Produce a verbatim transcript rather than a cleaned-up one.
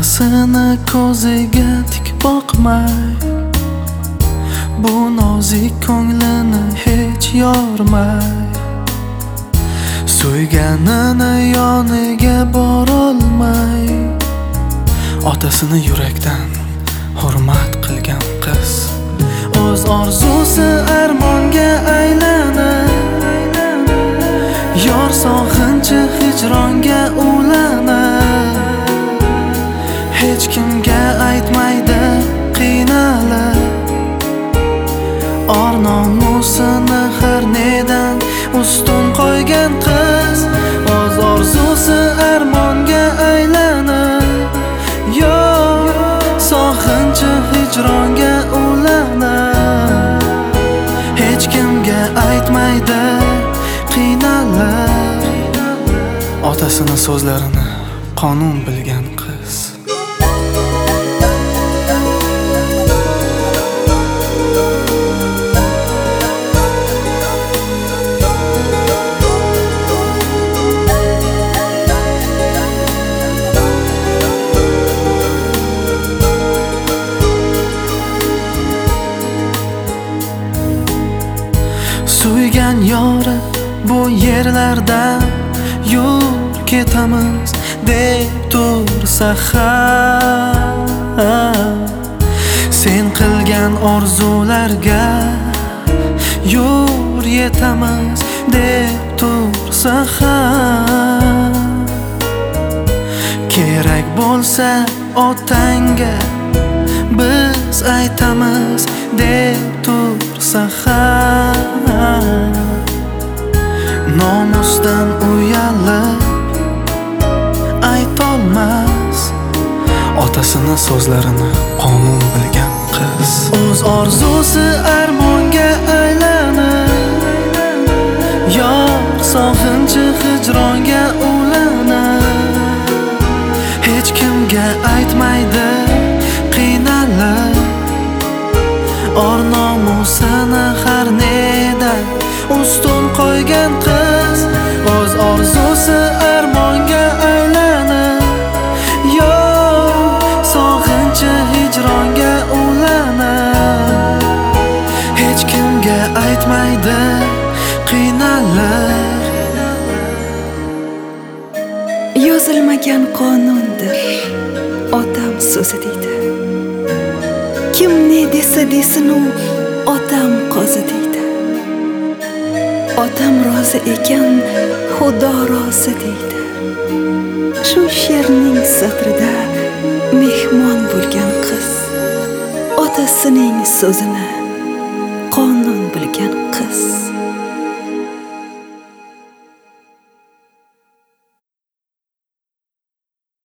Otasini ko'ziga tik boqmay, bu nozik ko'nglini hech yormay, so'yganini yoniga borolmay, otasini yurakdan hurmat qilgan qiz o'z orzusi armonga aylanib, yor sog'inchi hijronga ulanib, hech kimga aytmaydi qiynalib, or nomusini har nedan ustun qo'ygan qiz o'z orzusi armonga aylanib, yor sog'inchi hijronga ulanib, hech kimga aytmaydi qiynalib, otasini so'zlarini qonun bilgan qiz. Suygan yori bu yerlardan yur ketamiz deb tursa ham, sen qilgan orzularga yur yetamiz deb tursa ham, kerak bo'lsa otangga biz aytamiz deb tursa ham, nomusdan uyalib aytolmas otasini so'zlarini qonun bilgan qiz. O'z orzusi armonga aylanib, yor sog'inchi hijronga ulanib, hech kimga aytmaydi qiynalib, or nomusini har nedan ustun qo'ygan qiz o'z orzusi armonga aylanib, yor sog'inchi hijronga ulanib, hech kimga aytmaydi qiynalib. Yozilmagan qonundir otam so'zi deydi, kim ne desa desin u otam qozi deydi, otam rozi ekan xudo rozi deydi. Shu she'rning satrida mehmon bo'lgan qiz otasining so'zini